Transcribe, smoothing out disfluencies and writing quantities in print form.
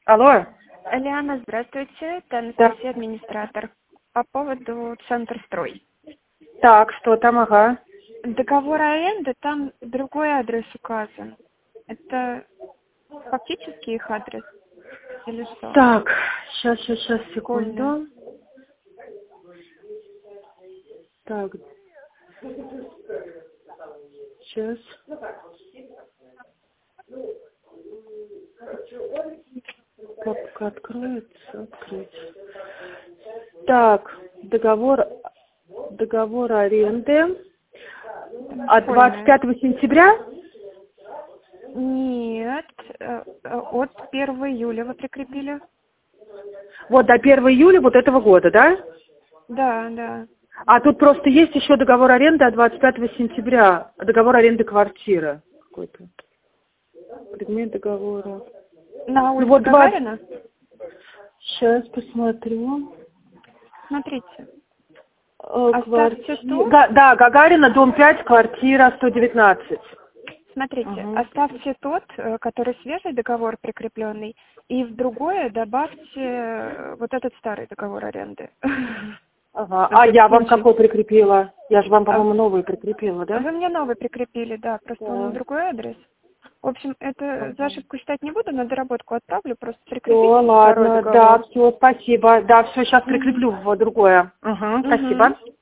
Алло. Лиана, здравствуйте. Это Да. Анастасия, администратор. По поводу Центрстрой. Так, что там, ага. Договор аренды, там другой адрес указан. Это фактически их адрес? Или что? Так, сейчас, Школьный. секунду. Так. Сейчас. Папка откроется, открыть. Так, договор аренды от 25 сентября? Нет, от 1 июля вы прикрепили. Вот до 1 июля вот этого года, да? Да, да. А тут просто есть еще договор аренды от 25 сентября. Договор аренды квартиры какой-то. Предмет договора. На улице вот Гагарина? Сейчас посмотрю. Смотрите. Квартира. тут. Да, Гагарина, дом 5, квартира 119. Смотрите, оставьте тот, который свежий договор прикрепленный, и в другое добавьте вот этот старый договор аренды. Ага. А я вам какой прикрепила? Я же вам, по-моему, новый прикрепила, да? Вы мне новый прикрепили, да, просто он на другой адрес. В общем, это за ошибку считать не буду, на доработку отправлю, просто прикрепите второй Ладно, договор. да, все, спасибо. Да, все, сейчас прикреплю в другое. Спасибо.